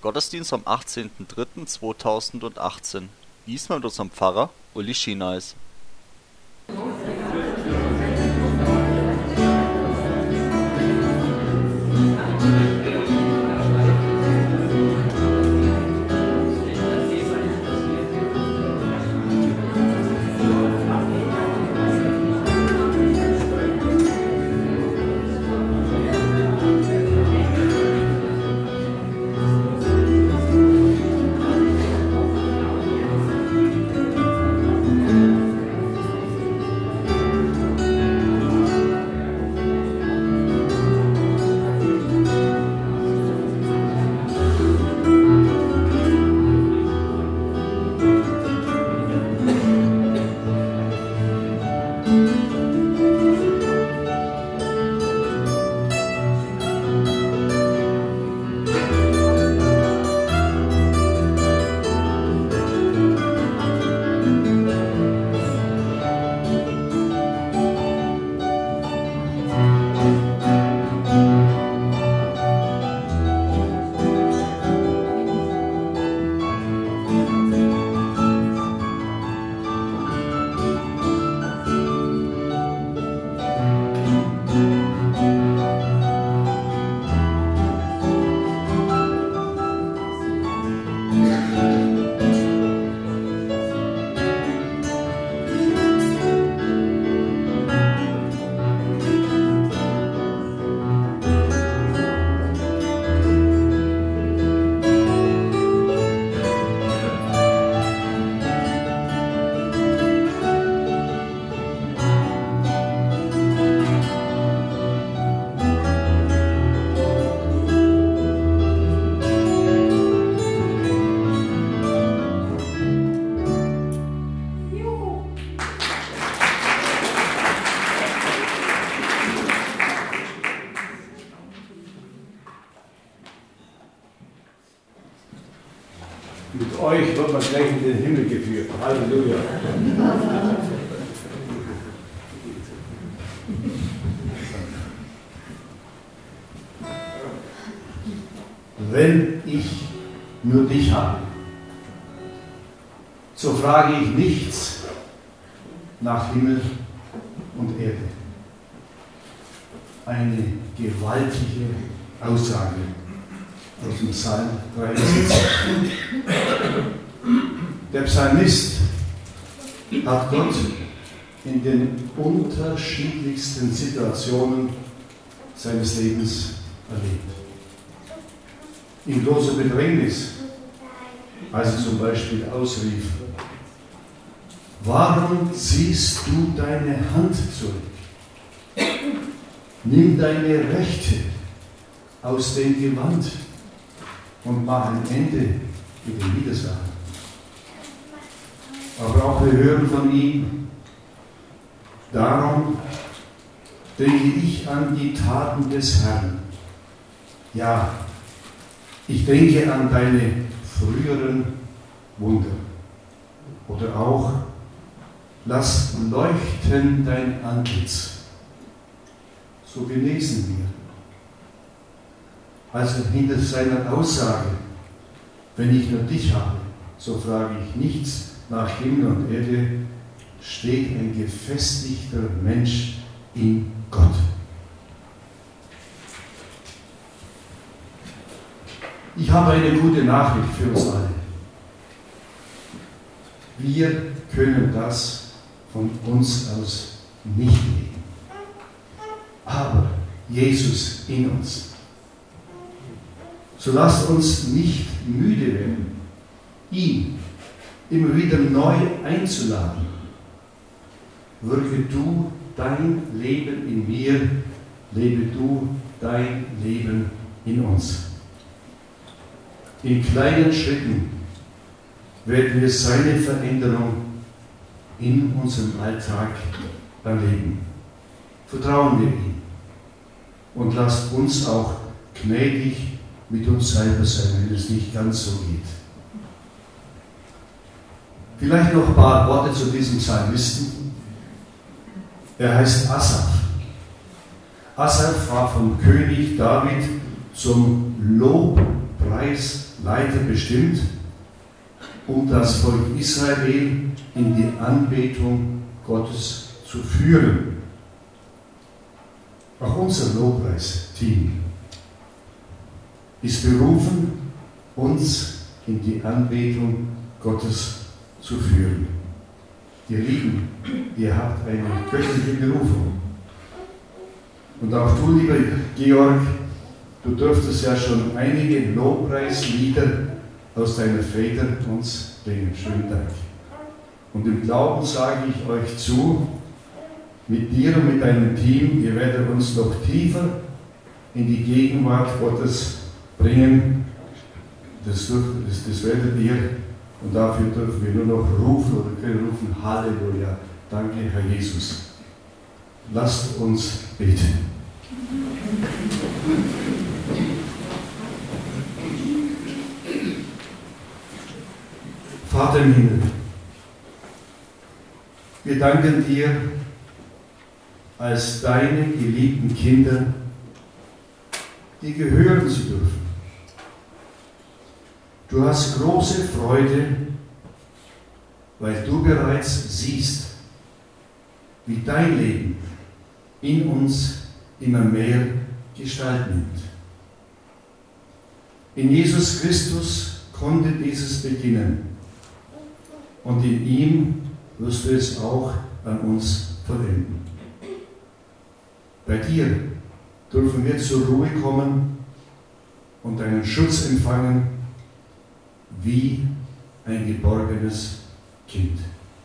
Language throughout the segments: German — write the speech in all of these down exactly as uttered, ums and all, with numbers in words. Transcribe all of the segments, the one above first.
Gottesdienst am achtzehnten dritten zweitausendachtzehn. Diesmal mit unserem Pfarrer Uli Schieneis. Mit euch wird man gleich in den Himmel geführt. Halleluja. Wenn ich nur dich habe, so frage ich nichts nach Himmel und Erde. Eine gewaltige Aussage aus dem Psalm dreiundsiebzig. Der Psalmist hat Gott in den unterschiedlichsten Situationen seines Lebens erlebt. In großer Bedrängnis, als er zum Beispiel ausrief: Warum ziehst du deine Hand zurück? Nimm deine Rechte aus dem Gewand und mach ein Ende mit dem Widersacher. Aber auch wir hören von ihm: Darum denke ich an die Taten des Herrn. Ja, ich denke an deine früheren Wunder. Oder auch: Lass leuchten dein Antlitz. So genesen wir. Also hinter seiner Aussage, wenn ich nur dich habe, so frage ich nichts nach Himmel und Erde, steht ein gefestigter Mensch in Gott. Ich habe eine gute Nachricht für uns alle. Wir können das von uns aus nicht leben. Aber Jesus in uns. So lasst uns nicht müde werden, ihn immer wieder neu einzuladen. Wirke du dein Leben in mir, lebe du dein Leben in uns. In kleinen Schritten werden wir seine Veränderung in unserem Alltag erleben. Vertrauen wir ihm und lasst uns auch gnädig mit uns selber sein, wenn es nicht ganz so geht. Vielleicht noch ein paar Worte zu diesem Psalmisten. Er heißt Asaph. Asaph war vom König David zum Lobpreis Leiter bestimmt, um das Volk Israel in die Anbetung Gottes zu führen. Auch unser Lobpreisteam ist berufen, uns in die Anbetung Gottes zu führen. Ihr Lieben, ihr habt eine göttliche Berufung. Und auch du, lieber Georg, du dürftest ja schon einige Lobpreislieder aus deiner Feder uns bringen. Schönen Dank. Und im Glauben sage ich euch zu, mit dir und mit deinem Team, ihr werdet uns noch tiefer in die Gegenwart Gottes bringen. Das, das, das werdet ihr. Und dafür dürfen wir nur noch rufen oder können rufen, Halleluja. Danke, Herr Jesus. Lasst uns beten. Vater im Himmel, wir danken dir als deine geliebten Kinder, die gehören zu dürfen. Du hast große Freude, weil du bereits siehst, wie dein Leben in uns immer mehr Gestalt nimmt. In Jesus Christus konnte dieses beginnen und in ihm wirst du es auch an uns vollenden. Bei dir dürfen wir zur Ruhe kommen und deinen Schutz empfangen wie ein geborgenes Kind.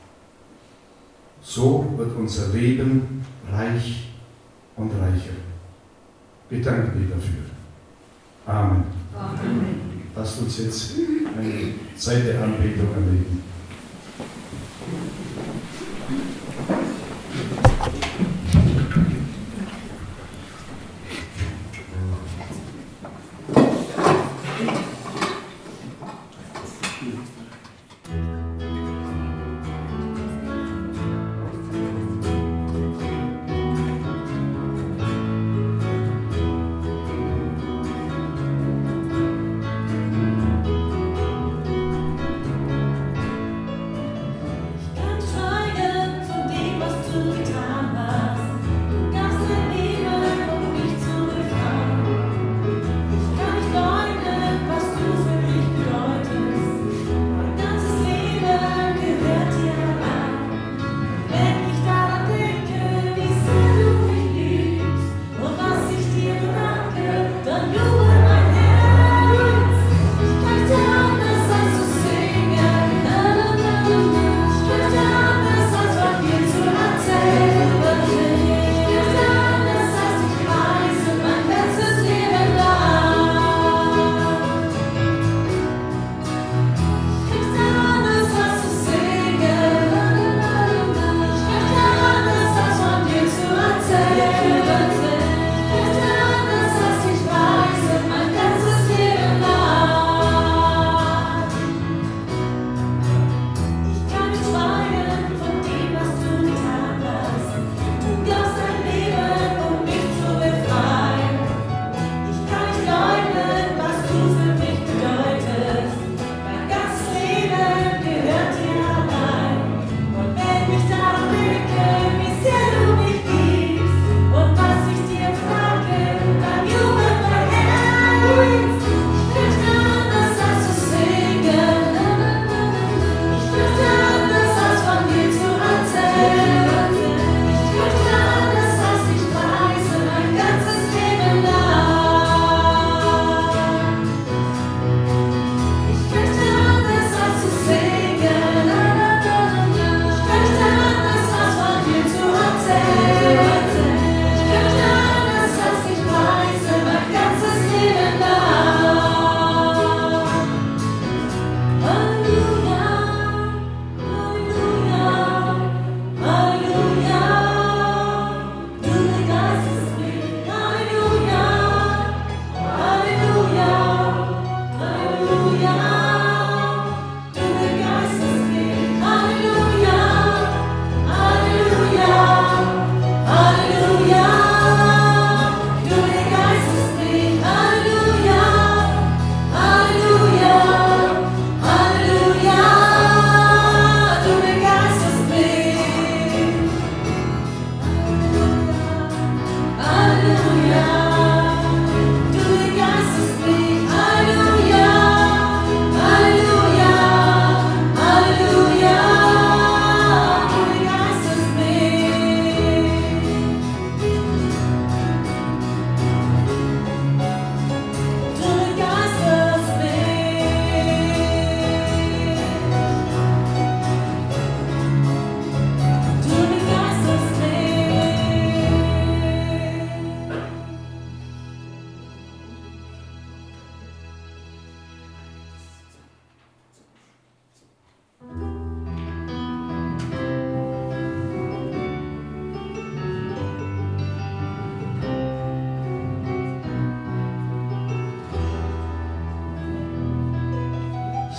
So wird unser Leben reich und reicher. Wir danken dir dafür. Amen. Amen. Lasst uns jetzt eine Zeit der Anbetung erleben.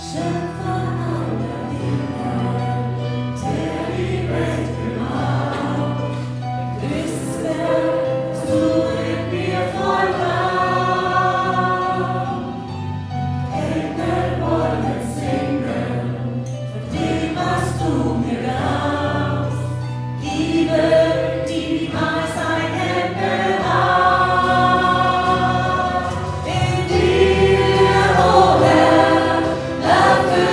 Love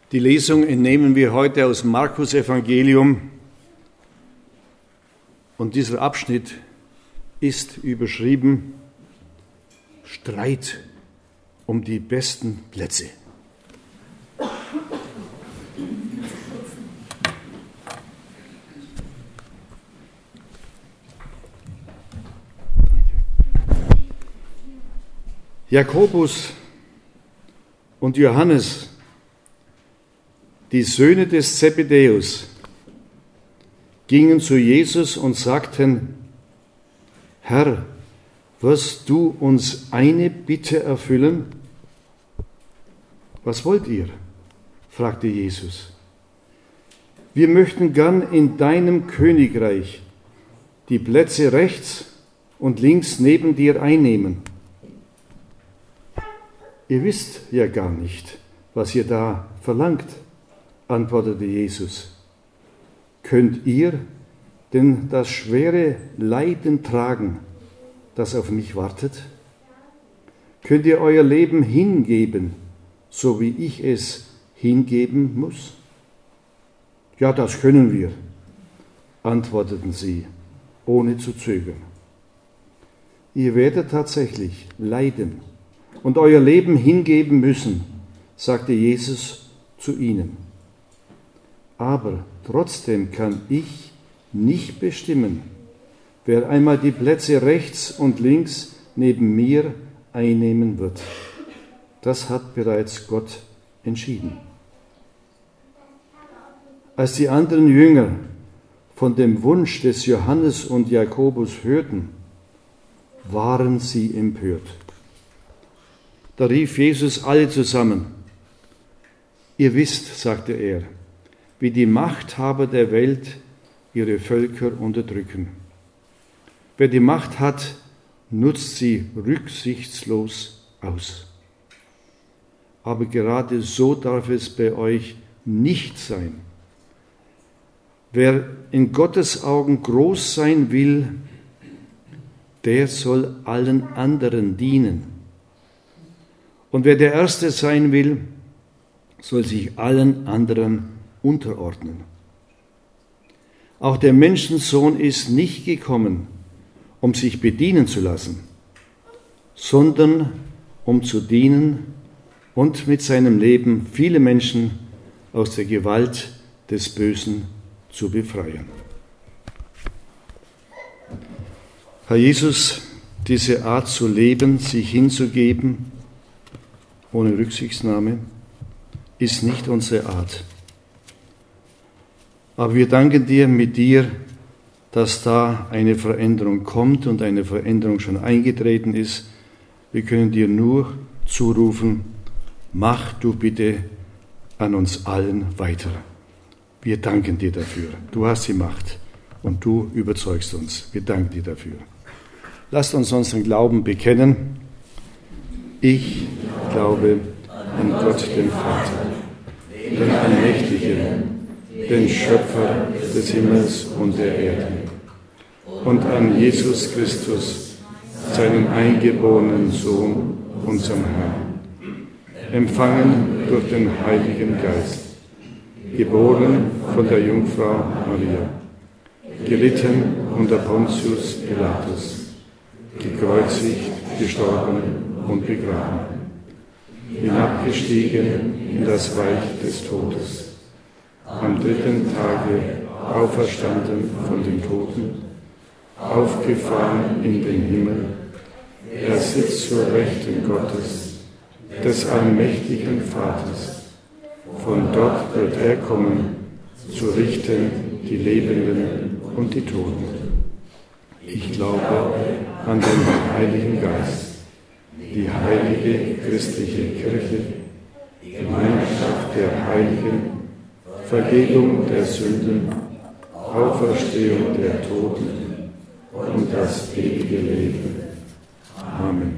Die Lesung entnehmen wir heute aus Markus Evangelium und dieser Abschnitt ist überschrieben Streit um die besten Plätze. Jakobus und Johannes, die Söhne des Zebedäus, gingen zu Jesus und sagten: Herr, wirst du uns eine Bitte erfüllen? Was wollt ihr? Fragte Jesus. Wir möchten gern in deinem Königreich die Plätze rechts und links neben dir einnehmen. Ihr wisst ja gar nicht, was ihr da verlangt, antwortete Jesus. Könnt ihr denn das schwere Leiden tragen, das auf mich wartet? Könnt ihr euer Leben hingeben, so wie ich es hingeben muss? Ja, das können wir, antworteten sie, ohne zu zögern. Ihr werdet tatsächlich leiden und euer Leben hingeben müssen, sagte Jesus zu ihnen. Aber trotzdem kann ich nicht bestimmen, wer einmal die Plätze rechts und links neben mir einnehmen wird. Das hat bereits Gott entschieden. Als die anderen Jünger von dem Wunsch des Johannes und Jakobus hörten, waren sie empört. Da rief Jesus alle zusammen. Ihr wisst, sagte er, wie die Machthaber der Welt ihre Völker unterdrücken. Wer die Macht hat, nutzt sie rücksichtslos aus. Aber gerade so darf es bei euch nicht sein. Wer in Gottes Augen groß sein will, der soll allen anderen dienen. Und wer der Erste sein will, soll sich allen anderen unterordnen. Auch der Menschensohn ist nicht gekommen, um sich bedienen zu lassen, sondern um zu dienen und mit seinem Leben viele Menschen aus der Gewalt des Bösen zu befreien. Herr Jesus, diese Art zu leben, sich hinzugeben, ohne Rücksichtnahme, ist nicht unsere Art. Aber wir danken dir mit dir, dass da eine Veränderung kommt und eine Veränderung schon eingetreten ist. Wir können dir nur zurufen, mach du bitte an uns allen weiter. Wir danken dir dafür. Du hast die Macht und du überzeugst uns. Wir danken dir dafür. Lasst uns unseren Glauben bekennen. Ich glaube an Gott, den Vater, den Allmächtigen, den Schöpfer des Himmels und der Erde, und an Jesus Christus, seinen eingeborenen Sohn, unserem Herrn, empfangen durch den Heiligen Geist, geboren von der Jungfrau Maria, gelitten unter Pontius Pilatus, gekreuzigt, gestorben und begraben, hinabgestiegen in das Reich des Todes, am dritten Tage auferstanden von den Toten, aufgefahren in den Himmel, er sitzt zur Rechten Gottes, des allmächtigen Vaters. Von dort wird er kommen, zu richten die Lebenden und die Toten. Ich glaube an den Heiligen Geist, die heilige christliche Kirche, die Gemeinschaft der Heiligen, Vergebung der Sünden, Auferstehung der Toten und das ewige Leben. Amen.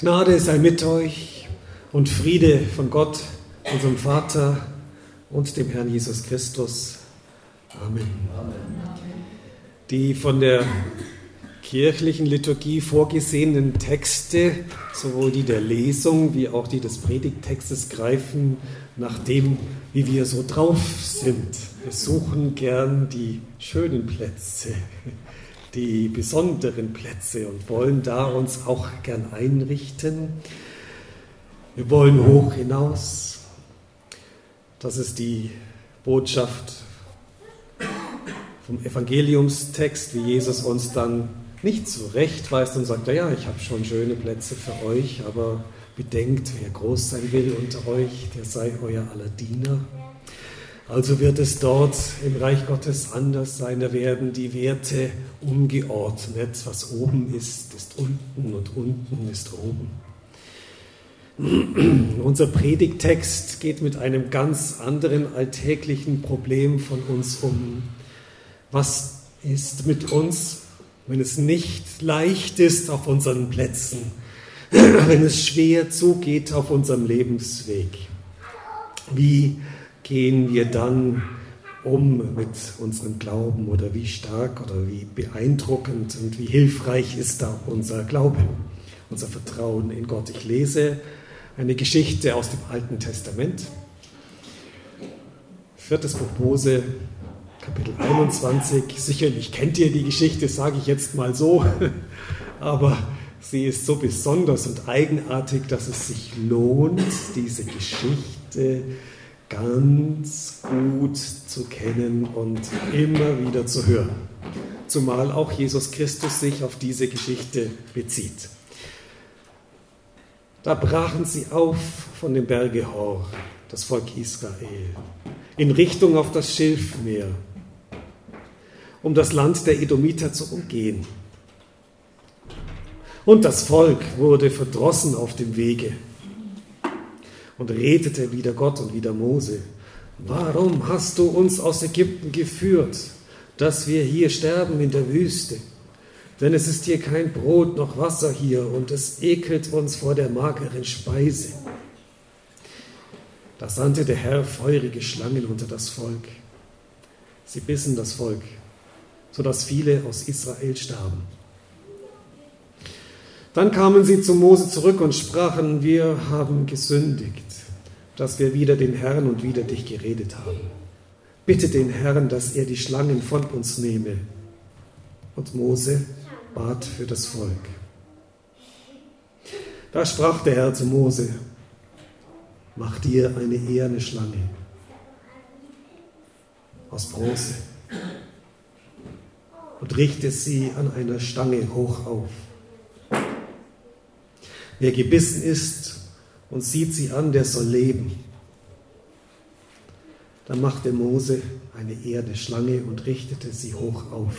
Gnade sei mit euch und Friede von Gott, unserem Vater und dem Herrn Jesus Christus. Amen. Die von der kirchlichen Liturgie vorgesehenen Texte, sowohl die der Lesung wie auch die des Predigttextes, greifen nach dem, wie wir so drauf sind. Wir suchen gern die schönen Plätze, die besonderen Plätze und wollen da uns auch gern einrichten. Wir wollen hoch hinaus. Das ist die Botschaft vom Evangeliumstext, wie Jesus uns dann nicht zurechtweist und sagt, ja, ich habe schon schöne Plätze für euch, aber bedenkt, wer groß sein will unter euch, der sei euer aller Diener. Also wird es dort im Reich Gottes anders sein, da werden die Werte umgeordnet. Was oben ist, ist unten und unten ist oben. Unser Predigttext geht mit einem ganz anderen alltäglichen Problem von uns um. Was ist mit uns, wenn es nicht leicht ist auf unseren Plätzen, wenn es schwer zugeht auf unserem Lebensweg? Wie gehen wir dann um mit unserem Glauben oder wie stark oder wie beeindruckend und wie hilfreich ist da unser Glaube, unser Vertrauen in Gott? Ich lese eine Geschichte aus dem Alten Testament. Viertes Buch Mose, Kapitel einundzwanzig. Sicherlich kennt ihr die Geschichte, sage ich jetzt mal so, aber sie ist so besonders und eigenartig, dass es sich lohnt, diese Geschichte ganz gut zu kennen und immer wieder zu hören. Zumal auch Jesus Christus sich auf diese Geschichte bezieht. Da brachen sie auf von dem Berge Hor, das Volk Israel, in Richtung auf das Schilfmeer, um das Land der Edomiter zu umgehen. Und das Volk wurde verdrossen auf dem Wege und redete wider Gott und wider Mose. Warum hast du uns aus Ägypten geführt, dass wir hier sterben in der Wüste? Denn es ist hier kein Brot noch Wasser hier und es ekelt uns vor der mageren Speise. Da sandte der Herr feurige Schlangen unter das Volk. Sie bissen das Volk, sodass viele aus Israel starben. Dann kamen sie zu Mose zurück und sprachen, wir haben gesündigt, dass wir wider den Herrn und wider dich geredet haben. Bitte den Herrn, dass er die Schlangen von uns nehme. Und Mose bat für das Volk. Da sprach der Herr zu Mose, mach dir eine eherne Schlange aus Bronze und richte sie an einer Stange hoch auf. Wer gebissen ist und sieht sie an, der soll leben. Da machte Mose eine eherne Schlange und richtete sie hoch auf.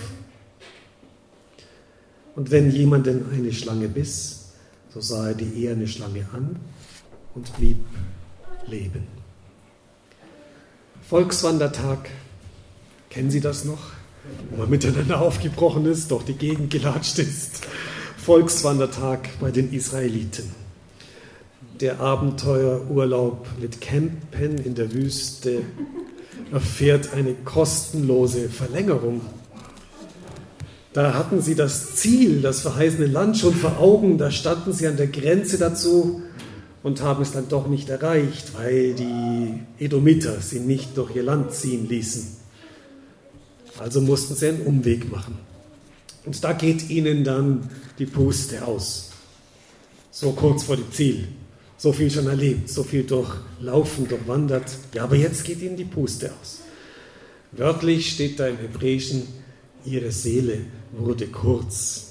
Und wenn jemanden eine Schlange biss, so sah er die eherne Schlange an und blieb leben. Volkswandertag, kennen Sie das noch? Wo man miteinander aufgebrochen ist, durch die Gegend gelatscht ist. Volkswandertag bei den Israeliten. Der Abenteuerurlaub mit Campen in der Wüste erfährt eine kostenlose Verlängerung. Da hatten sie das Ziel, das verheißene Land schon vor Augen, da standen sie an der Grenze dazu und haben es dann doch nicht erreicht, weil die Edomiter sie nicht durch ihr Land ziehen ließen. Also mussten sie einen Umweg machen. Und da geht ihnen dann die Puste aus. So kurz vor dem Ziel. So viel schon erlebt, so viel durchlaufen, durchwandert. Ja, aber jetzt geht ihnen die Puste aus. Wörtlich steht da im Hebräischen, ihre Seele wurde kurz.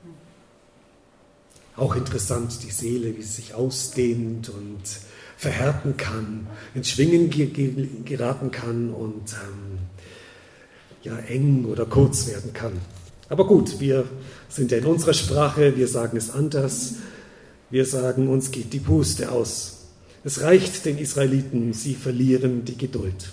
Auch interessant, die Seele, wie sie sich ausdehnt und verhärten kann, ins Schwingen geraten kann und ähm, ja, eng oder kurz werden kann. Aber gut, wir sind ja in unserer Sprache, wir sagen es anders. Wir sagen, uns geht die Puste aus. Es reicht den Israeliten, sie verlieren die Geduld.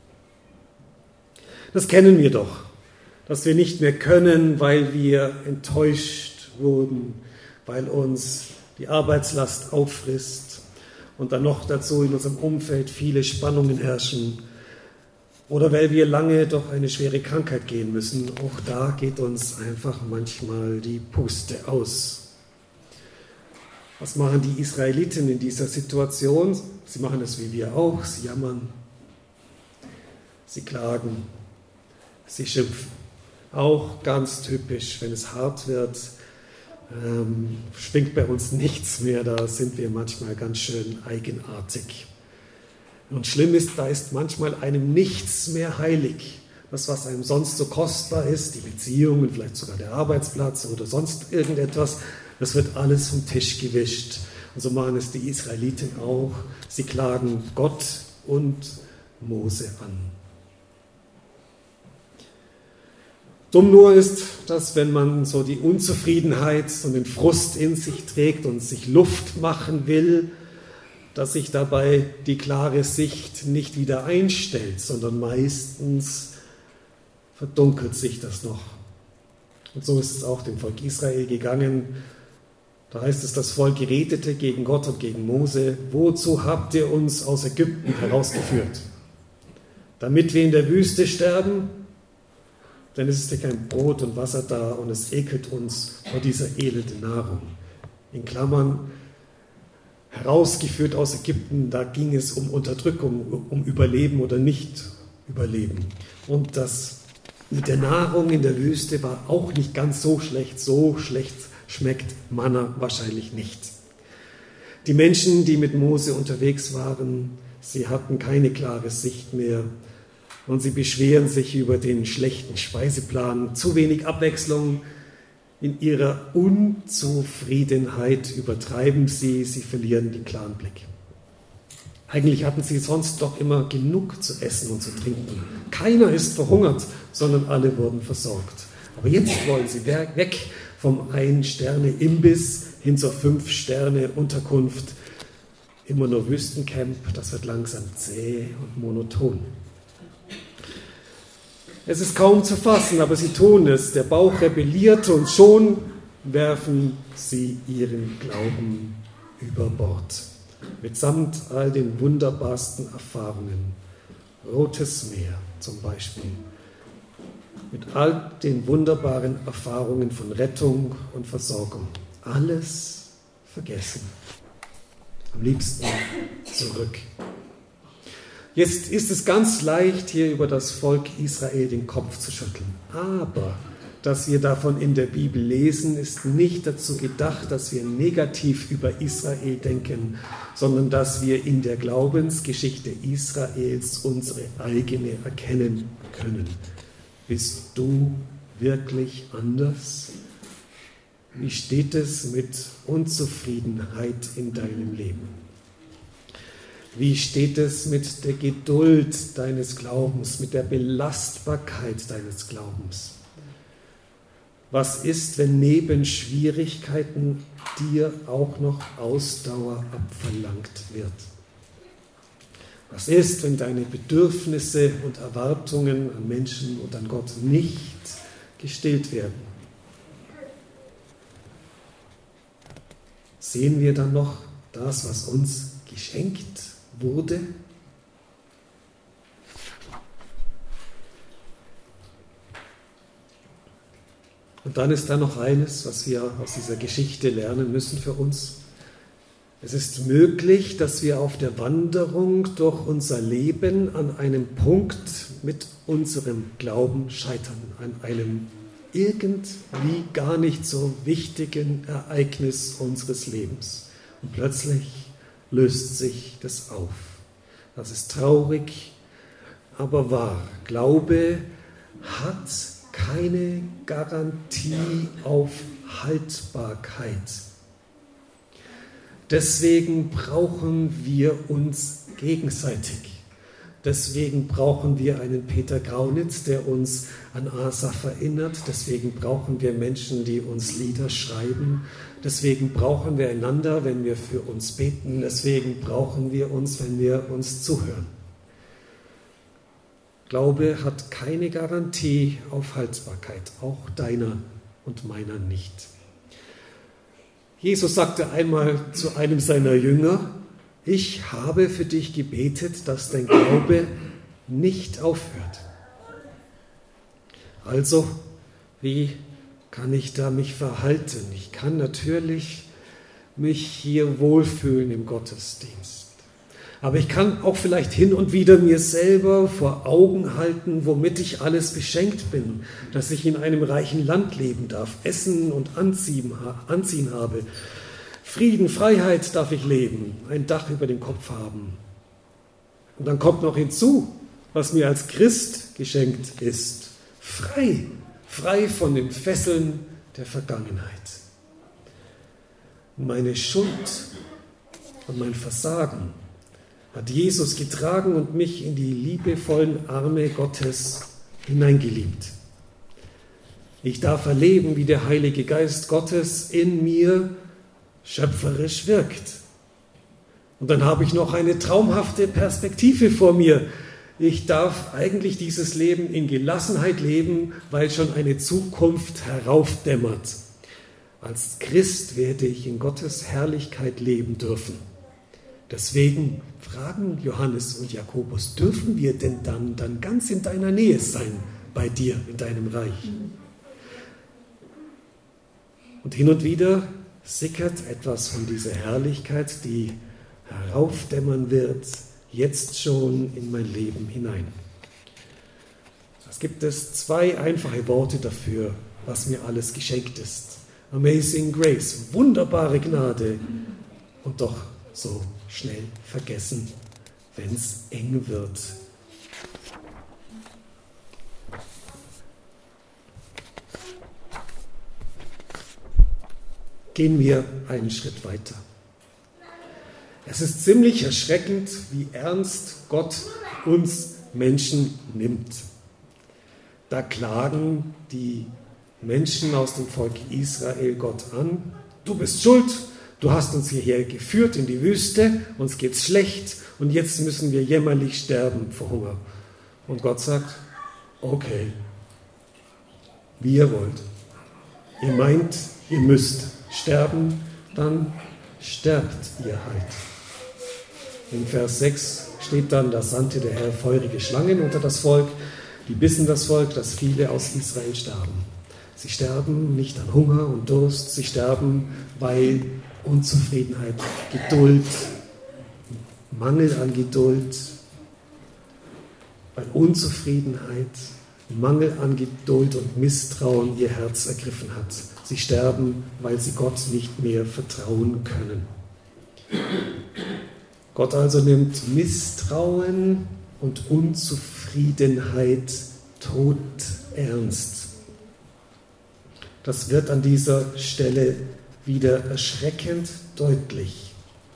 Das kennen wir doch, dass wir nicht mehr können, weil wir enttäuscht wurden, weil uns die Arbeitslast auffrisst und dann noch dazu in unserem Umfeld viele Spannungen herrschen oder weil wir lange durch eine schwere Krankheit gehen müssen, auch da geht uns einfach manchmal die Puste aus. Was machen die Israeliten in dieser Situation? Sie machen es wie wir auch, sie jammern, sie klagen, sie schimpfen. Auch ganz typisch, wenn es hart wird, ähm, schwingt bei uns nichts mehr, da sind wir manchmal ganz schön eigenartig. Und schlimm ist, da ist manchmal einem nichts mehr heilig. Das, was einem sonst so kostbar ist, die Beziehungen, vielleicht sogar der Arbeitsplatz oder sonst irgendetwas, das wird alles vom Tisch gewischt. Und so machen es die Israeliten auch. Sie klagen Gott und Mose an. Dumm nur ist, dass wenn man so die Unzufriedenheit und den Frust in sich trägt und sich Luft machen will, dass sich dabei die klare Sicht nicht wieder einstellt, sondern meistens verdunkelt sich das noch. Und so ist es auch dem Volk Israel gegangen. Da heißt es, das Volk redete gegen Gott und gegen Mose: Wozu habt ihr uns aus Ägypten herausgeführt? Damit wir in der Wüste sterben? Denn es ist ja kein Brot und Wasser da und es ekelt uns vor dieser elenden Nahrung. In Klammern, herausgeführt aus Ägypten, da ging es um Unterdrückung, um Überleben oder nicht Überleben. Und das mit der Nahrung in der Wüste war auch nicht ganz so schlecht, so schlecht schmeckt Manna wahrscheinlich nicht. Die Menschen, die mit Mose unterwegs waren, sie hatten keine klare Sicht mehr und sie beschweren sich über den schlechten Speiseplan, zu wenig Abwechslung. In ihrer Unzufriedenheit übertreiben sie, sie verlieren den klaren Blick. Eigentlich hatten sie sonst doch immer genug zu essen und zu trinken. Keiner ist verhungert, sondern alle wurden versorgt. Aber jetzt wollen sie weg vom Ein-Sterne-Imbiss hin zur Fünf-Sterne-Unterkunft. Immer nur Wüstencamp, das wird langsam zäh und monoton. Es ist kaum zu fassen, aber sie tun es. Der Bauch rebelliert und schon werfen sie ihren Glauben über Bord. Mitsamt all den wunderbarsten Erfahrungen. Rotes Meer zum Beispiel. Mit all den wunderbaren Erfahrungen von Rettung und Versorgung. Alles vergessen. Am liebsten zurück. Jetzt ist es ganz leicht, hier über das Volk Israel den Kopf zu schütteln. Aber dass wir davon in der Bibel lesen, ist nicht dazu gedacht, dass wir negativ über Israel denken, sondern dass wir in der Glaubensgeschichte Israels unsere eigene erkennen können. Bist du wirklich anders? Wie steht es mit Unzufriedenheit in deinem Leben? Wie steht es mit der Geduld deines Glaubens, mit der Belastbarkeit deines Glaubens? Was ist, wenn neben Schwierigkeiten dir auch noch Ausdauer abverlangt wird? Was ist, wenn deine Bedürfnisse und Erwartungen an Menschen und an Gott nicht gestillt werden? Sehen wir dann noch das, was uns geschenkt wurde? Und dann ist da noch eines, was wir aus dieser Geschichte lernen müssen für uns. Es ist möglich, dass wir auf der Wanderung durch unser Leben an einem Punkt mit unserem Glauben scheitern, an einem irgendwie gar nicht so wichtigen Ereignis unseres Lebens. Und plötzlich löst sich das auf. Das ist traurig, aber wahr. Glaube hat keine Garantie auf Haltbarkeit. Deswegen brauchen wir uns gegenseitig. Deswegen brauchen wir einen Peter Graunitz, der uns an Asaf erinnert. Deswegen brauchen wir Menschen, die uns Lieder schreiben. Deswegen brauchen wir einander, wenn wir für uns beten. Deswegen brauchen wir uns, wenn wir uns zuhören. Glaube hat keine Garantie auf Haltbarkeit, auch deiner und meiner nicht. Jesus sagte einmal zu einem seiner Jünger, ich habe für dich gebetet, dass dein Glaube nicht aufhört. Also, wie kann ich da mich verhalten? Ich kann natürlich mich hier wohlfühlen im Gottesdienst. Aber ich kann auch vielleicht hin und wieder mir selber vor Augen halten, womit ich alles beschenkt bin, dass ich in einem reichen Land leben darf, Essen und Anziehen, Anziehen habe. Frieden, Freiheit darf ich leben, ein Dach über dem Kopf haben. Und dann kommt noch hinzu, was mir als Christ geschenkt ist. Frei, frei von den Fesseln der Vergangenheit. Meine Schuld und mein Versagen hat Jesus getragen und mich in die liebevollen Arme Gottes hineingeliebt. Ich darf erleben, wie der Heilige Geist Gottes in mir schöpferisch wirkt. Und dann habe ich noch eine traumhafte Perspektive vor mir. Ich darf eigentlich dieses Leben in Gelassenheit leben, weil schon eine Zukunft heraufdämmert. Als Christ werde ich in Gottes Herrlichkeit leben dürfen. Deswegen fragen Johannes und Jakobus, dürfen wir denn dann, dann ganz in deiner Nähe sein, bei dir, in deinem Reich? Und hin und wieder sickert etwas von dieser Herrlichkeit, die heraufdämmern wird, jetzt schon in mein Leben hinein. Es gibt es zwei einfache Worte dafür, was mir alles geschenkt ist. Amazing Grace, wunderbare Gnade und doch so schnell vergessen, wenn es eng wird. Gehen wir einen Schritt weiter. Es ist ziemlich erschreckend, wie ernst Gott uns Menschen nimmt. Da klagen die Menschen aus dem Volk Israel Gott an, du bist schuld, du hast uns hierher geführt in die Wüste, uns geht's schlecht und jetzt müssen wir jämmerlich sterben vor Hunger. Und Gott sagt, okay, wie ihr wollt. Ihr meint, ihr müsst sterben, dann sterbt ihr halt. In Vers sechs steht dann, da sandte der Herr feurige Schlangen unter das Volk, die bissen das Volk, dass viele aus Israel starben. Sie sterben nicht an Hunger und Durst, sie sterben, weil Unzufriedenheit, Geduld, Mangel an Geduld, weil Unzufriedenheit, Mangel an Geduld und Misstrauen ihr Herz ergriffen hat. Sie sterben, weil sie Gott nicht mehr vertrauen können. Gott also nimmt Misstrauen und Unzufriedenheit todernst. Das wird an dieser Stelle wieder erschreckend deutlich.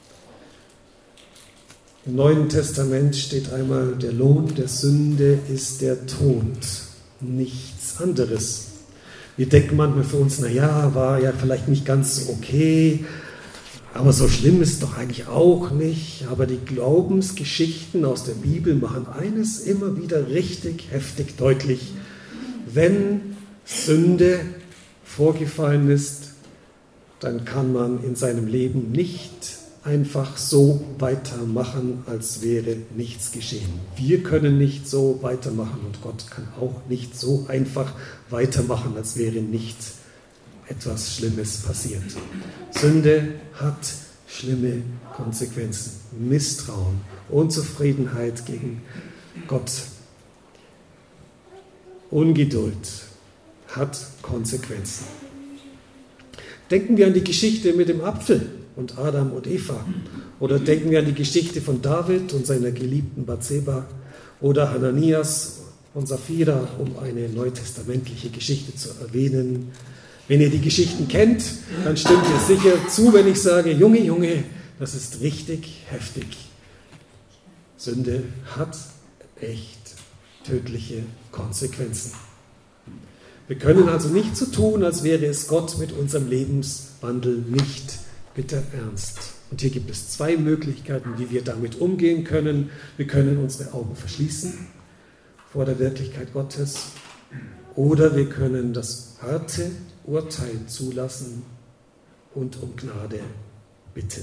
Im Neuen Testament steht einmal, der Lohn der Sünde ist der Tod, nichts anderes. Wir denken manchmal für uns, naja, war ja vielleicht nicht ganz okay, aber so schlimm ist es doch eigentlich auch nicht. Aber die Glaubensgeschichten aus der Bibel machen eines immer wieder richtig heftig deutlich. Wenn Sünde vorgefallen ist, dann kann man in seinem Leben nicht einfach so weitermachen, als wäre nichts geschehen. Wir können nicht so weitermachen und Gott kann auch nicht so einfach weitermachen, als wäre nicht etwas Schlimmes passiert. Sünde hat schlimme Konsequenzen. Misstrauen, Unzufriedenheit gegen Gott, Ungeduld hat Konsequenzen. Denken wir an die Geschichte mit dem Apfel und Adam und Eva. Oder denken wir an die Geschichte von David und seiner geliebten Bathseba. Oder Hananias und Sapphira, um eine neutestamentliche Geschichte zu erwähnen. Wenn ihr die Geschichten kennt, dann stimmt ihr sicher zu, wenn ich sage, Junge, Junge, das ist richtig heftig. Sünde hat echt tödliche Konsequenzen. Wir können also nicht so tun, als wäre es Gott mit unserem Lebenswandel nicht bitter ernst. Und hier gibt es zwei Möglichkeiten, wie wir damit umgehen können. Wir können unsere Augen verschließen vor der Wirklichkeit Gottes oder wir können das harte Urteil zulassen und um Gnade bitten.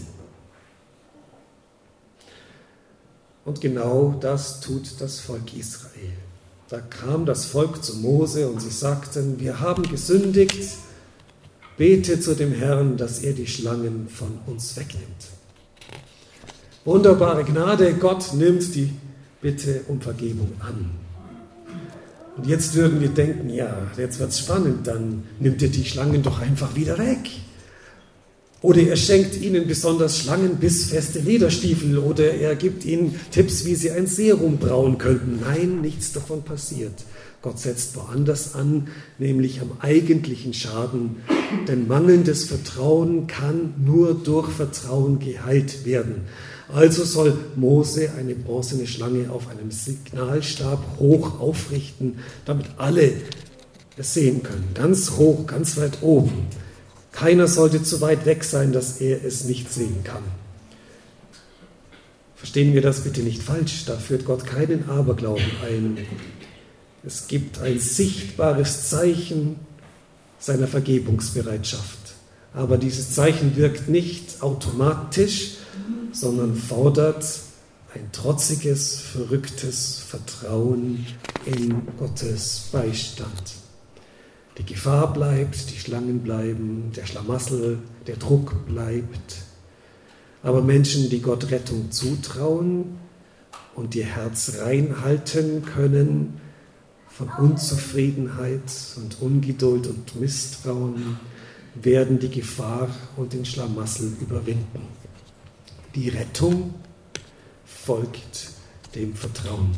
Und genau das tut das Volk Israel. Da kam das Volk zu Mose und sie sagten, wir haben gesündigt, bete zu dem Herrn, dass er die Schlangen von uns wegnimmt. Wunderbare Gnade, Gott nimmt die Bitte um Vergebung an. Und jetzt würden wir denken, ja, jetzt wird es spannend, dann nimmt er die Schlangen doch einfach wieder weg. Oder er schenkt ihnen besonders schlangenbissfeste Lederstiefel oder er gibt ihnen Tipps, wie sie ein Serum brauen könnten. Nein, nichts davon passiert. Gott setzt woanders an, nämlich am eigentlichen Schaden. Denn mangelndes Vertrauen kann nur durch Vertrauen geheilt werden. Also soll Mose eine bronzene Schlange auf einem Signalstab hoch aufrichten, damit alle es sehen können. Ganz hoch, ganz weit oben. Keiner sollte zu weit weg sein, dass er es nicht sehen kann. Verstehen wir das bitte nicht falsch, da führt Gott keinen Aberglauben ein. Es gibt ein sichtbares Zeichen seiner Vergebungsbereitschaft. Aber dieses Zeichen wirkt nicht automatisch, sondern fordert ein trotziges, verrücktes Vertrauen in Gottes Beistand. Die Gefahr bleibt, die Schlangen bleiben, der Schlamassel, der Druck bleibt. Aber Menschen, die Gott Rettung zutrauen und ihr Herz reinhalten können von Unzufriedenheit und Ungeduld und Misstrauen, werden die Gefahr und den Schlamassel überwinden. Die Rettung folgt dem Vertrauen.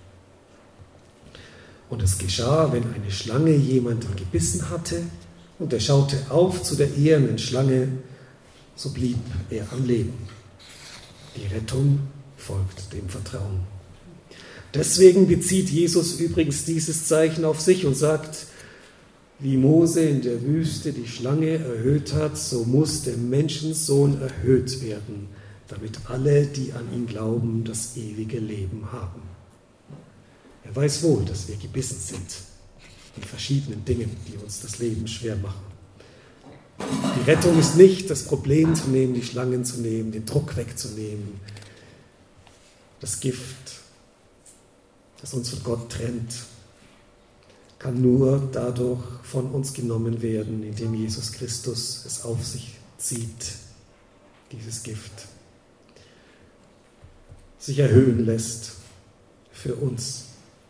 Und es geschah, wenn eine Schlange jemanden gebissen hatte und er schaute auf zu der ehernen Schlange, so blieb er am Leben. Die Rettung folgt dem Vertrauen. Deswegen bezieht Jesus übrigens dieses Zeichen auf sich und sagt, wie Mose in der Wüste die Schlange erhöht hat, so muss der Menschensohn erhöht werden, damit alle, die an ihn glauben, das ewige Leben haben. Er weiß wohl, dass wir gebissen sind in verschiedenen Dingen, die uns das Leben schwer machen. Die Rettung ist nicht, das Problem zu nehmen, die Schlangen zu nehmen, den Druck wegzunehmen. Das Gift, das uns von Gott trennt, kann nur dadurch von uns genommen werden, indem Jesus Christus es auf sich zieht, dieses Gift, sich erhöhen lässt für uns.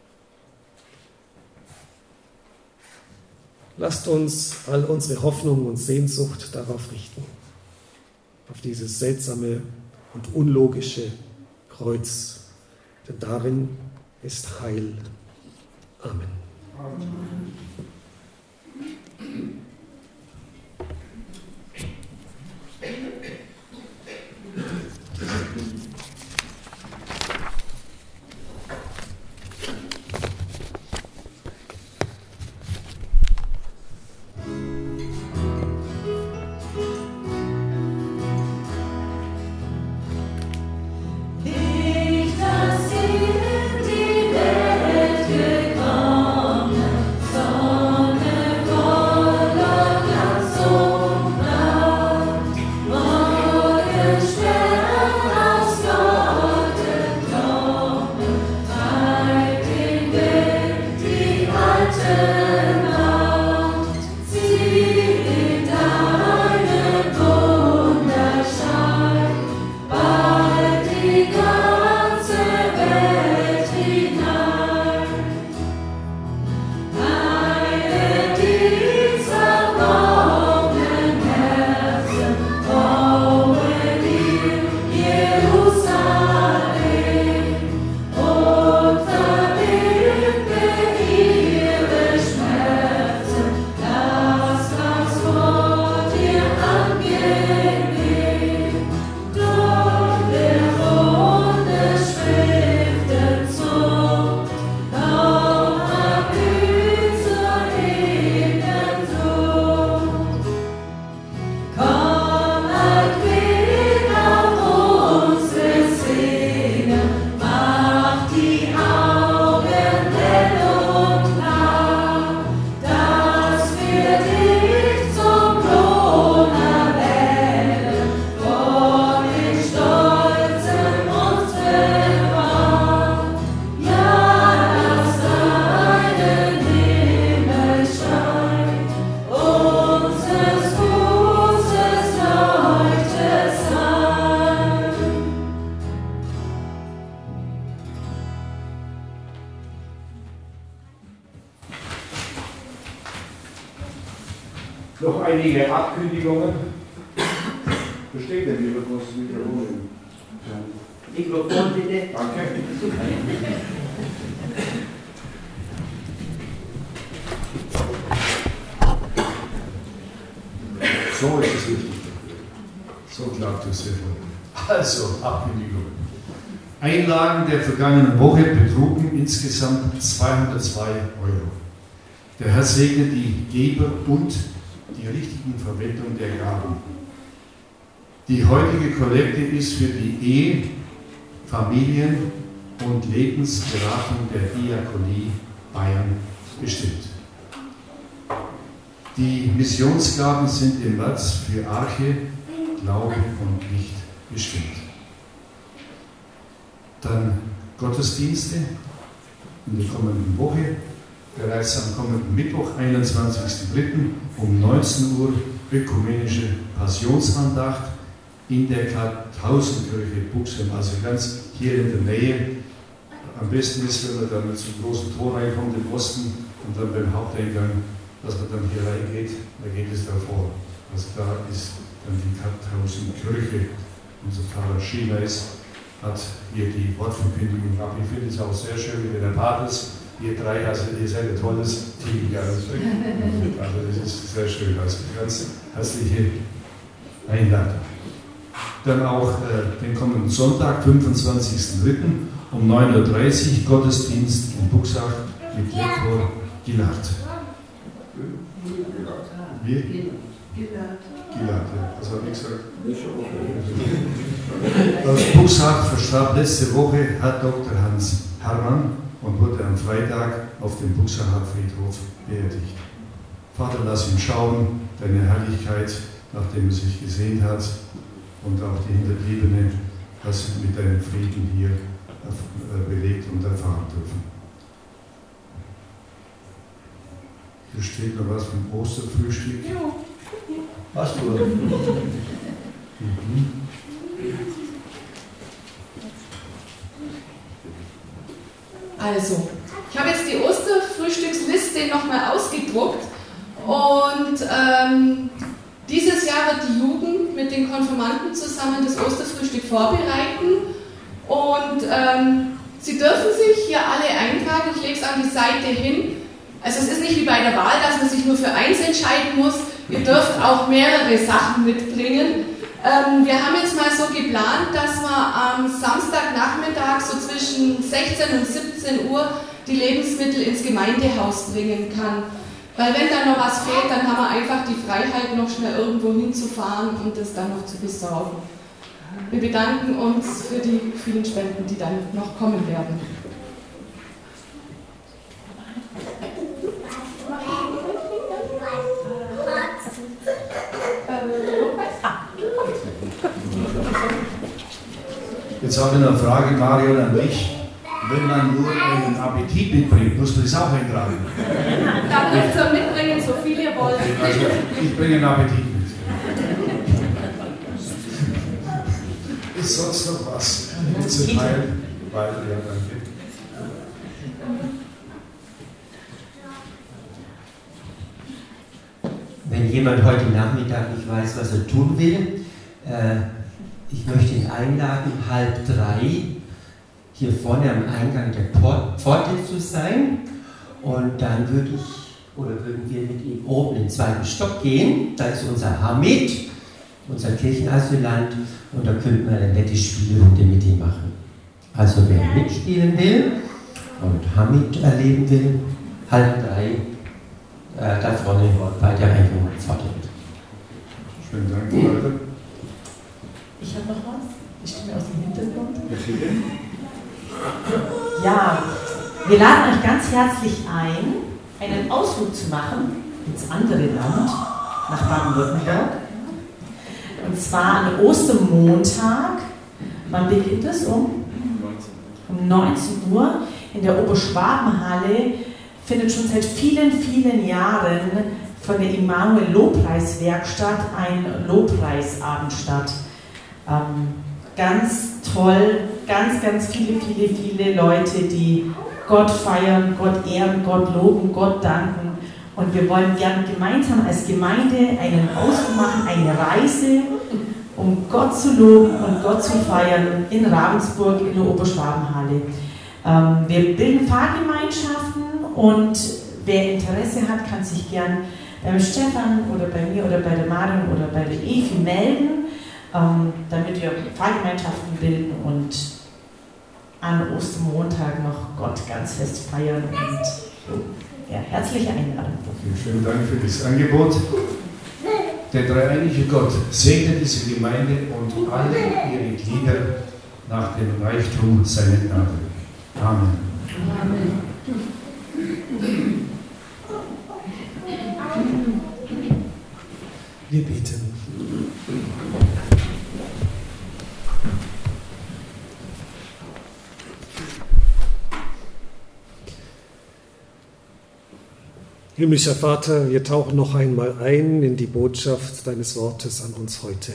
Lasst uns all unsere Hoffnung und Sehnsucht darauf richten, auf dieses seltsame und unlogische Kreuz, denn darin ist Heil. Amen. Amen. Jerusalem und verbinde ihre Noch einige Ankündigungen. Besteht denn lieber großes Mikrofon? Mikrofon bitte. Danke. So ist es richtig. So klappt es sehr wohl. Also, Ankündigung. Einlagen der vergangenen Woche betrugen insgesamt zweihundertzwei Euro. Der Herr segne die Geber und die richtigen Verwendung der Gaben. Die heutige Kollekte ist für die Ehe, Familien und Lebensberatung der Diakonie Bayern bestimmt. Die Missionsgaben sind im März für Arche, Glaube und Licht bestimmt. Dann Gottesdienste in der kommenden Woche. Bereits am kommenden Mittwoch, einundzwanzigsten dritten um neunzehn Uhr ökumenische Passionsandacht in der Karl-Tausend-Kirche Buxheim, also ganz hier in der Nähe. Am besten ist, wenn man dann zum großen Tor reinkommt im Osten und dann beim Haupteingang, dass man dann hier reingeht, da geht es davor. Also da ist dann die Karl-Tausend-Kirche. Unser Pfarrer Schieleis hat hier die Wortverkündigung ab. Ich finde es auch sehr schön mit den Paters. Ihr drei, also ihr seid ein tolles Team. Ja, also das ist sehr schön. Also ganz herzliche Einladung. Dann auch äh, den kommenden Sonntag, fünfundzwanzigsten dritten um neun Uhr dreißig Gottesdienst in Buxach mit Lektor Gillard. Wie? Gillard. Gillard, ja. Was habe ich gesagt? Aus Buxach verstarb letzte Woche Herr Doktor Hans Hermann und wurde am Freitag auf dem Buxacher Friedhof beerdigt. Vater, lass ihn schauen, deine Herrlichkeit, nachdem er sich gesehnt hat, und auch die Hinterbliebenen, dass sie mit deinem Frieden hier belegt und erfahren dürfen. Hier steht noch was vom Osterfrühstück. Ja. Hast du? Mhm. Also, ich habe jetzt die Osterfrühstücksliste nochmal ausgedruckt und ähm, dieses Jahr wird die Jugend mit den Konfirmanden zusammen das Osterfrühstück vorbereiten und ähm, sie dürfen sich hier alle eintragen. Ich lege es an die Seite hin. Also es ist nicht wie bei der Wahl, dass man sich nur für eins entscheiden muss. Ihr dürft auch mehrere Sachen mitbringen. Ähm, wir haben jetzt mal so geplant, dass man am Samstagnachmittag so zwischen sechzehn und siebzehn Uhr die Lebensmittel ins Gemeindehaus bringen kann. Weil wenn dann noch was fehlt, dann haben wir einfach die Freiheit, noch schnell irgendwo hinzufahren und das dann noch zu besorgen. Wir bedanken uns für die vielen Spenden, die dann noch kommen werden. Jetzt habe ich eine Frage, Marion, an dich. Wenn man nur einen Appetit mitbringt, musst du das auch eintragen? Da dürft ihr mitbringen, so viel ihr wollt. Also, ich bringe einen Appetit mit. Ist sonst noch was? Zu teilen? Weil, ja, danke. Wenn jemand heute Nachmittag nicht weiß, was er tun will, äh, ich möchte ihn einladen, halb drei hier vorne am Eingang der Pforte zu sein. Und dann würde ich, oder würden wir mit ihm oben in den zweiten Stock gehen. Da ist unser Hamid, unser Kirchenasylant, und da könnten wir eine nette Spielrunde mit ihm machen. Also wer mitspielen will und Hamid erleben will, halb drei, äh, da vorne bei der Eingang der Pforte. Schönen Dank, Leute. Ich habe noch was. Ich stimme aus dem Hintergrund. Ja, wir laden euch ganz herzlich ein, einen Ausflug zu machen ins andere Land, nach Baden-Württemberg. Und zwar an Ostermontag. Wann beginnt es? Um? Um neunzehn Uhr in der Oberschwabenhalle findet schon seit vielen, vielen Jahren von der Immanuel Lobpreiswerkstatt ein Lobpreisabend statt. Ähm, ganz toll, ganz, ganz viele, viele, viele Leute, die Gott feiern, Gott ehren, Gott loben, Gott danken Und wir wollen gerne gemeinsam als Gemeinde einen Ausflug machen, eine Reise, um Gott zu loben und Gott zu feiern in Ravensburg in der Oberschwabenhalle. Ähm, wir bilden Fahrgemeinschaften und wer Interesse hat, kann sich gern beim Stefan oder bei mir oder bei der Marion oder bei der Evi melden, ähm, damit wir Fahrgemeinschaften bilden und an Ostermontag noch Gott ganz fest feiern und ja, herzliche Einladung. Vielen Dank für das Angebot. Der dreieinige Gott segne diese Gemeinde und alle ihre Glieder nach dem Reichtum seiner Gnade. Amen. Amen. Wir beten. Himmlischer Vater, wir tauchen noch einmal ein in die Botschaft deines Wortes an uns heute.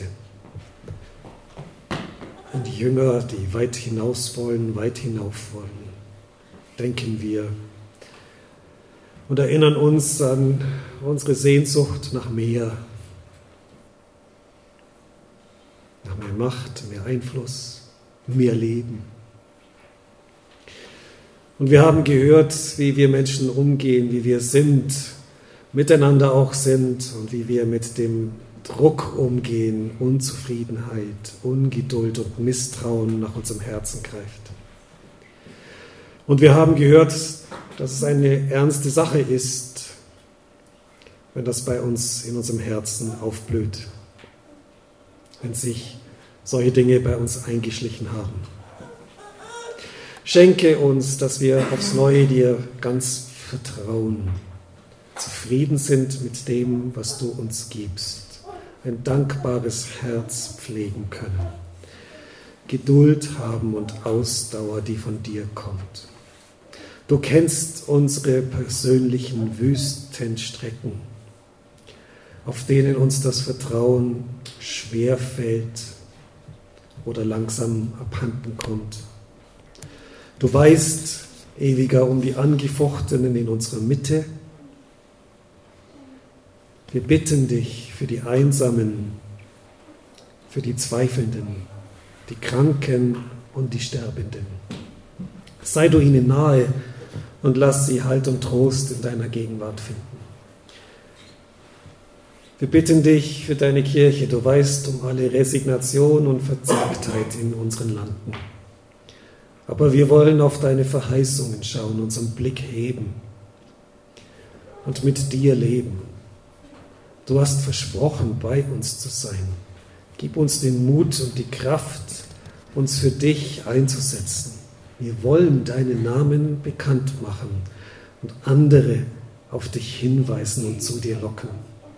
An die Jünger, die weit hinaus wollen, weit hinauf wollen, denken wir und erinnern uns an unsere Sehnsucht nach mehr, nach mehr Macht, mehr Einfluss, mehr Leben. Und wir haben gehört, wie wir Menschen umgehen, wie wir sind, miteinander auch sind und wie wir mit dem Druck umgehen, Unzufriedenheit, Ungeduld und Misstrauen nach unserem Herzen greift. Und wir haben gehört, dass es eine ernste Sache ist, wenn das bei uns in unserem Herzen aufblüht, wenn sich solche Dinge bei uns eingeschlichen haben. Schenke uns, dass wir aufs Neue dir ganz vertrauen, zufrieden sind mit dem, was du uns gibst, ein dankbares Herz pflegen können, Geduld haben und Ausdauer, die von dir kommt. Du kennst unsere persönlichen Wüstenstrecken, auf denen uns das Vertrauen schwer fällt oder langsam abhanden kommt. Du weißt, Ewiger, um die Angefochtenen in unserer Mitte. Wir bitten dich für die Einsamen, für die Zweifelnden, die Kranken und die Sterbenden. Sei du ihnen nahe und lass sie Halt und Trost in deiner Gegenwart finden. Wir bitten dich für deine Kirche. Du weißt um alle Resignation und Verzagtheit in unseren Landen. Aber wir wollen auf deine Verheißungen schauen, unseren Blick heben und mit dir leben. Du hast versprochen, bei uns zu sein. Gib uns den Mut und die Kraft, uns für dich einzusetzen. Wir wollen deinen Namen bekannt machen und andere auf dich hinweisen und zu dir locken.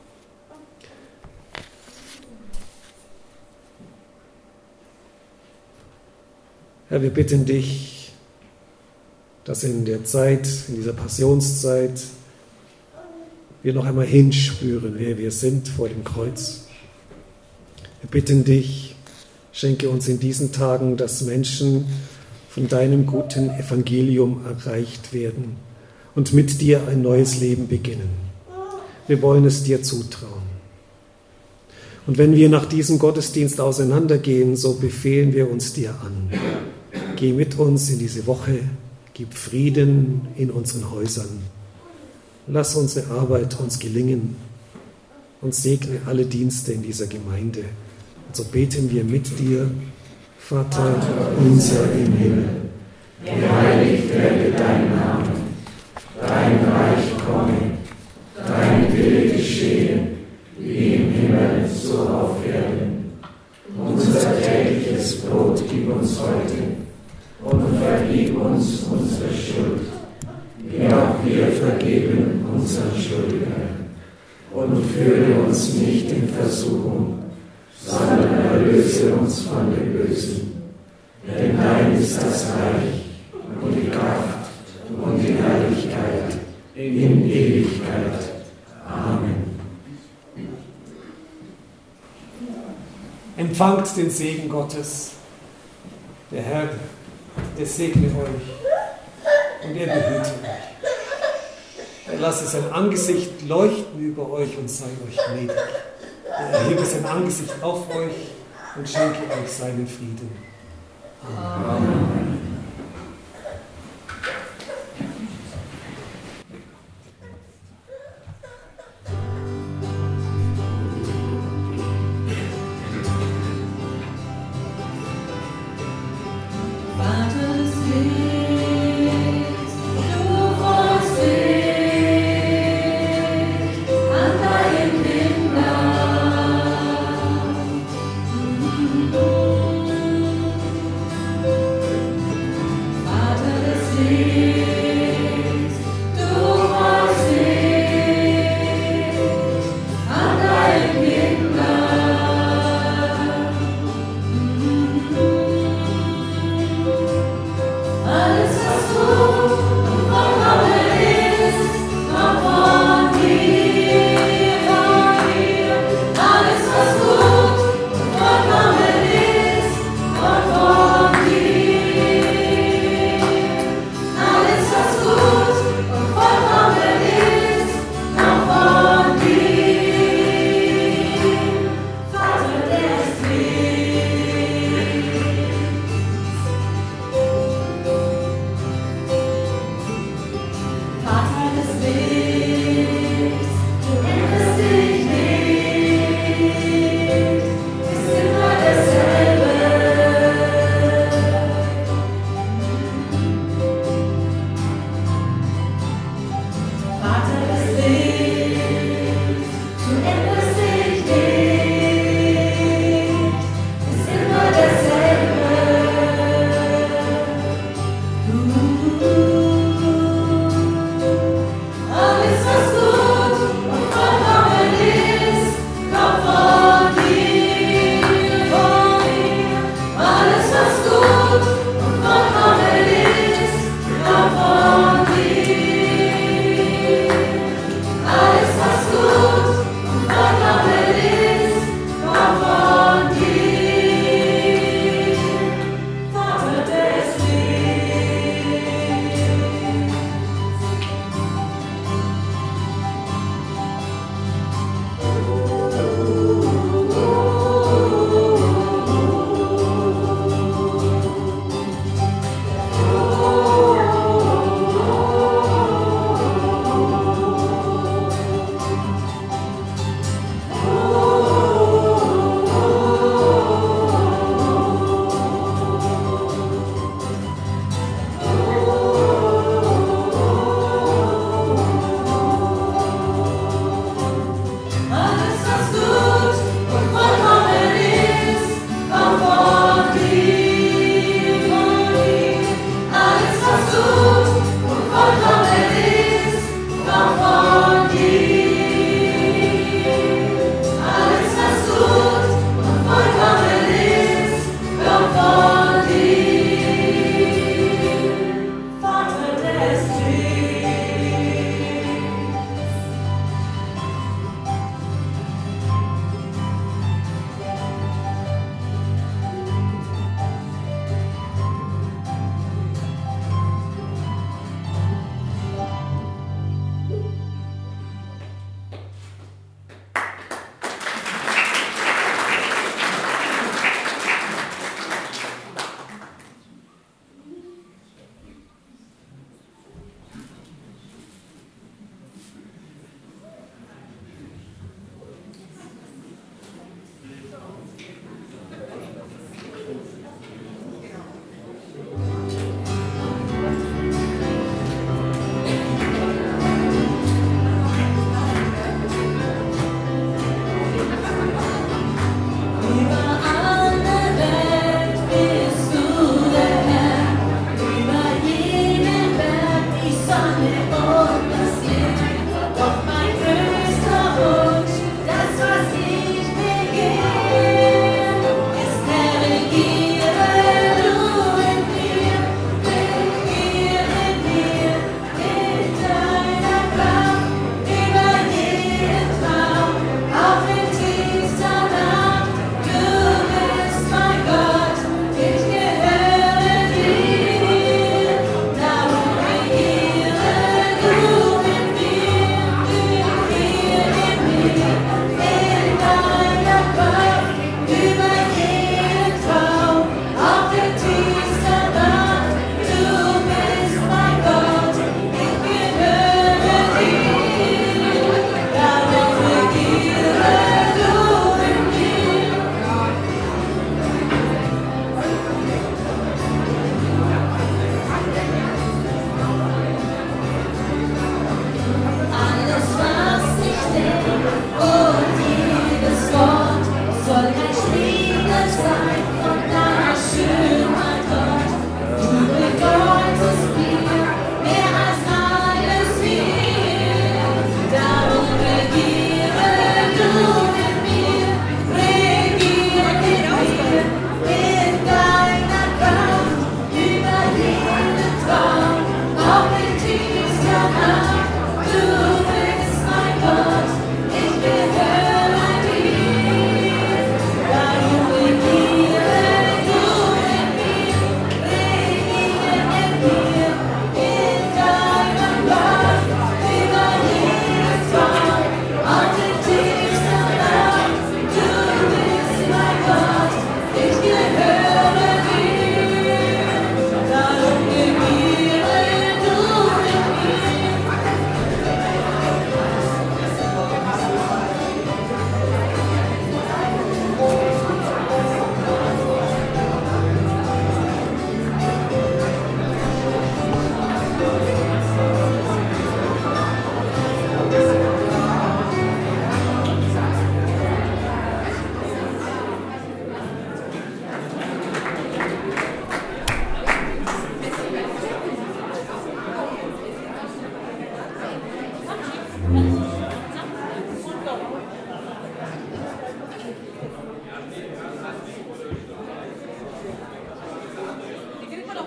Herr, wir bitten dich, dass in der Zeit, in dieser Passionszeit, wir noch einmal hinspüren, wer wir sind vor dem Kreuz. Wir bitten dich, schenke uns in diesen Tagen, dass Menschen von deinem guten Evangelium erreicht werden und mit dir ein neues Leben beginnen. Wir wollen es dir zutrauen. Und wenn wir nach diesem Gottesdienst auseinandergehen, so befehlen wir uns dir an. Geh mit uns in diese Woche, gib Frieden in unseren Häusern. Lass unsere Arbeit uns gelingen und segne alle Dienste in dieser Gemeinde. Und so beten wir mit dir, Vater unser im Himmel, geheiligt werde dein Name, dein Reich komme, dein Wille geschehe, wie im Himmel, so auf Erden. Unser tägliches Brot gib uns heute und vergib uns unsere Schuld, wie auch wir vergeben unseren Schuldigern. Und führe uns nicht in Versuchung, sondern erlöse uns von dem Bösen. Denn dein ist das Reich und die Kraft und die Herrlichkeit in Ewigkeit. Amen. Empfangt den Segen Gottes. Der Herr, der segne euch und er behüte euch. Er lasse sein Angesicht leuchten über euch und sei euch gnädig. Er erhebe sein Angesicht auf euch und schenke euch seinen Frieden. Amen. Amen.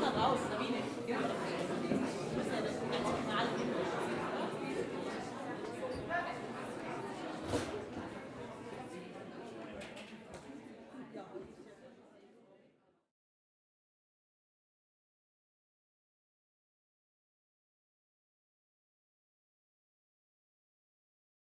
da raus.